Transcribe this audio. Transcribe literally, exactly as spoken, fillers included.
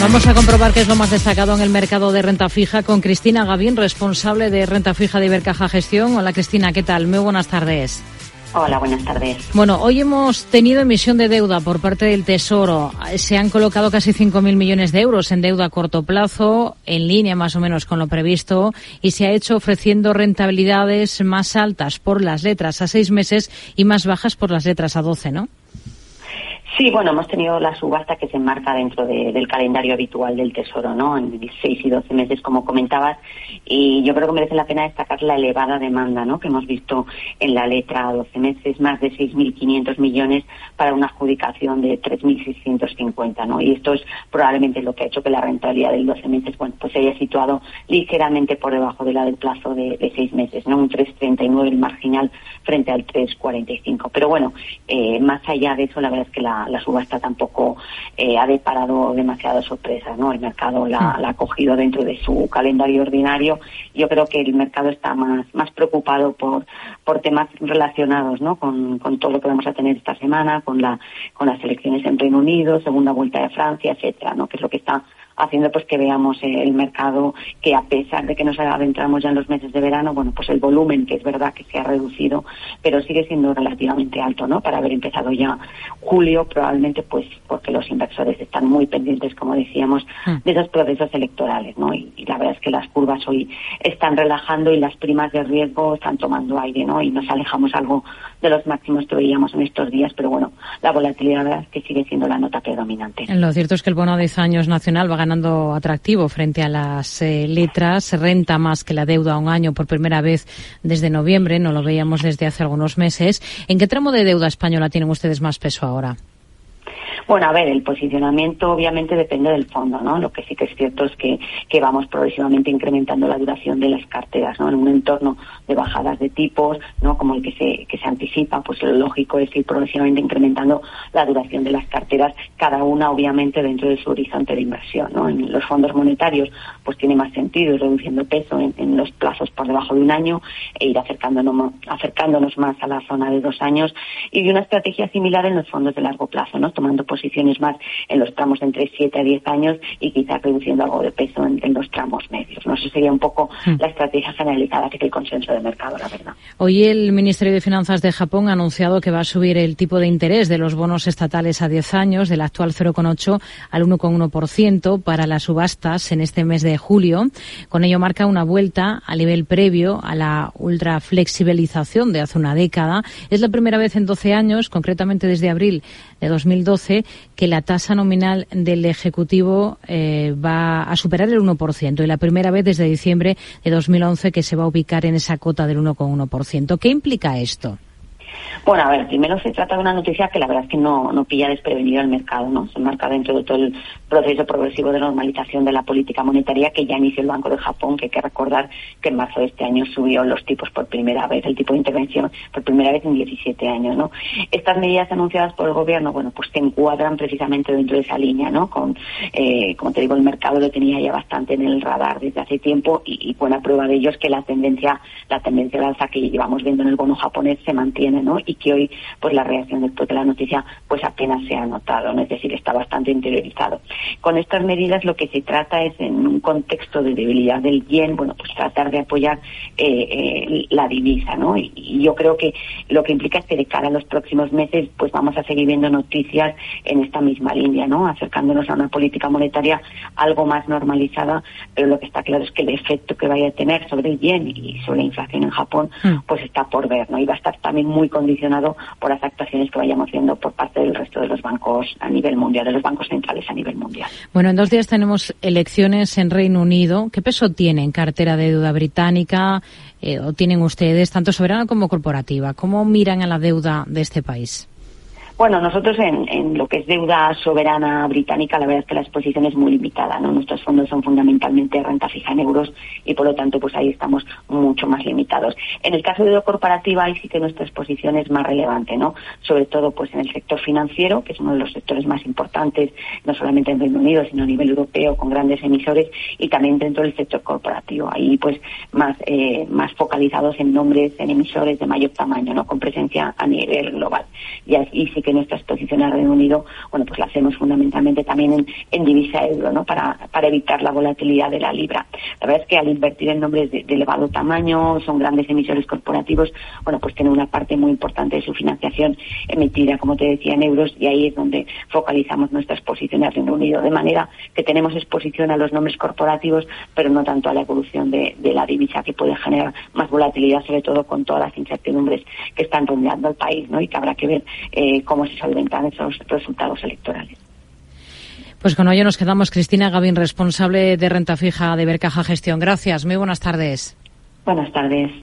Vamos a comprobar qué es lo más destacado en el mercado de renta fija con Cristina Gavín, responsable de renta fija de Ibercaja Gestión. Hola Cristina, ¿qué tal? Muy buenas tardes. Hola, buenas tardes. Bueno, hoy hemos tenido emisión de deuda por parte del Tesoro. Se han colocado casi cinco mil millones de euros en deuda a corto plazo, en línea más o menos con lo previsto, y se ha hecho ofreciendo rentabilidades más altas por las letras a seis meses y más bajas por las letras a doce, ¿no? Sí, bueno, hemos tenido la subasta que se enmarca dentro de, del calendario habitual del Tesoro, ¿no? En seis y doce meses, como comentabas, y yo creo que merece la pena destacar la elevada demanda, ¿no?, que hemos visto en la letra a doce meses, más de seis mil quinientos millones para una adjudicación de tres mil seiscientos cincuenta, ¿no? Y esto es probablemente lo que ha hecho que la rentabilidad del doce meses, bueno, pues se haya situado ligeramente por debajo de la del plazo de, de seis meses, ¿no? Un tres coma treinta y nueve el marginal frente al tres coma cuarenta y cinco. Pero bueno, eh, más allá de eso, la verdad es que la la subasta tampoco eh, ha deparado demasiadas sorpresas, ¿no? El mercado la, la ha cogido dentro de su calendario ordinario. Yo creo que el mercado está más más preocupado por por temas relacionados, ¿no?, con, con todo lo que vamos a tener esta semana, con la con las elecciones en Reino Unido, segunda vuelta de Francia, etcétera, ¿no?, que es lo que está haciendo pues que veamos eh, el mercado, que a pesar de que nos adentramos ya en los meses de verano, bueno, pues el volumen, que es verdad que se ha reducido, pero sigue siendo relativamente alto, ¿no?, para haber empezado ya julio, probablemente pues porque los inversores están muy pendientes, como decíamos, de esos procesos electorales, ¿no? Y, y la verdad es que las curvas hoy están relajando y las primas de riesgo están tomando aire, ¿no? Y nos alejamos algo de los máximos que veíamos en estos días, pero bueno, la volatilidad, la verdad es que sigue siendo la nota predominante. Lo cierto es que el bono a diez años nacional va ganando atractivo frente a las eh, letras, renta más que la deuda a un año por primera vez desde noviembre, no lo veíamos desde hace algunos meses. ¿En qué tramo de deuda española tienen ustedes más peso ahora? Bueno, a ver, el posicionamiento obviamente depende del fondo, ¿no? Lo que sí que es cierto es que, que vamos progresivamente incrementando la duración de las carteras, ¿no? En un entorno de bajadas de tipos, ¿no?, como el que se que se anticipa, pues lo lógico es ir progresivamente incrementando la duración de las carteras, cada una obviamente dentro de su horizonte de inversión, ¿no? En los fondos monetarios pues tiene más sentido ir reduciendo peso en, en los plazos por debajo de un año e ir acercándonos, acercándonos más a la zona de dos años, y de una estrategia similar en los fondos de largo plazo, ¿no?, tomando posiciones más en los tramos entre siete a diez años y quizás reduciendo algo de peso en, en los tramos medios, ¿no? Eso sería un poco mm. la estrategia generalizada que es el consenso de mercado, la verdad. Hoy el Ministerio de Finanzas de Japón ha anunciado que va a subir el tipo de interés de los bonos estatales a diez años, del actual cero coma ocho al uno coma uno por ciento para las subastas en este mes de julio. Con ello marca una vuelta al nivel previo a la ultraflexibilización de hace una década. Es la primera vez en doce años, concretamente desde abril de dos mil doce, que la tasa nominal del Ejecutivo eh, va a superar el uno por ciento, y la primera vez desde diciembre de dos mil once que se va a ubicar en esa cota del uno coma uno por ciento. ¿Qué implica esto? Bueno, a ver, primero se trata de una noticia que la verdad es que no, no pilla desprevenido al mercado, ¿no? Se marca dentro de todo el proceso progresivo de normalización de la política monetaria que ya inició el Banco de Japón, que hay que recordar que en marzo de este año subió los tipos por primera vez, el tipo de intervención por primera vez en diecisiete años, ¿no? Estas medidas anunciadas por el gobierno, bueno, pues se encuadran precisamente dentro de esa línea, ¿no? Con, eh, como te digo, el mercado lo tenía ya bastante en el radar desde hace tiempo, y, y buena prueba de ello es que la tendencia, la tendencia de alza que llevamos viendo en el bono japonés se mantiene, ¿no? Y que hoy pues la reacción después de la noticia pues apenas se ha notado, ¿no? Es decir, está bastante interiorizado. Con estas medidas lo que se trata es, en un contexto de debilidad del yen, bueno, pues tratar de apoyar eh, eh, la divisa, ¿no? Y, y yo creo que lo que implica es que de cara a los próximos meses pues vamos a seguir viendo noticias en esta misma línea, ¿no? Acercándonos a una política monetaria algo más normalizada, pero lo que está claro es que el efecto que vaya a tener sobre el yen y sobre la inflación en Japón pues está por ver, ¿no? Y va a estar también muy condicionado por las actuaciones que vayamos viendo por parte del resto de los bancos a nivel mundial, de los bancos centrales a nivel mundial. Bueno, en dos días tenemos elecciones en Reino Unido. ¿Qué peso tiene en cartera de deuda británica eh, o tienen ustedes, tanto soberana como corporativa? ¿Cómo miran a la deuda de este país? Bueno, nosotros en, en lo que es deuda soberana británica, la verdad es que la exposición es muy limitada, ¿no? Nuestros fondos son fundamentalmente renta fija en euros y por lo tanto pues ahí estamos mucho más limitados. En el caso de deuda corporativa ahí sí que nuestra exposición es más relevante, ¿no? Sobre todo pues en el sector financiero, que es uno de los sectores más importantes, no solamente en Reino Unido, sino a nivel europeo, con grandes emisores, y también dentro del sector corporativo. Ahí pues más, eh, más focalizados en nombres, en emisores de mayor tamaño, ¿no? Con presencia a nivel global. Y así sí que nuestra exposición al Reino Unido, bueno, pues la hacemos fundamentalmente también en, en divisa euro, ¿no? Para, para evitar la volatilidad de la libra. La verdad es que al invertir en nombres de, de elevado tamaño, son grandes emisores corporativos, bueno, pues tienen una parte muy importante de su financiación emitida, como te decía, en euros, y ahí es donde focalizamos nuestra exposición al Reino Unido, de manera que tenemos exposición a los nombres corporativos, pero no tanto a la evolución de, de la divisa, que puede generar más volatilidad, sobre todo con todas las incertidumbres que están rodeando el país, ¿no? Y que habrá que ver eh, cómo se solventan esos resultados electorales. Pues con ello nos quedamos. Cristina Gavín, responsable de renta fija de Ibercaja Gestión. Gracias, muy buenas tardes. Buenas tardes.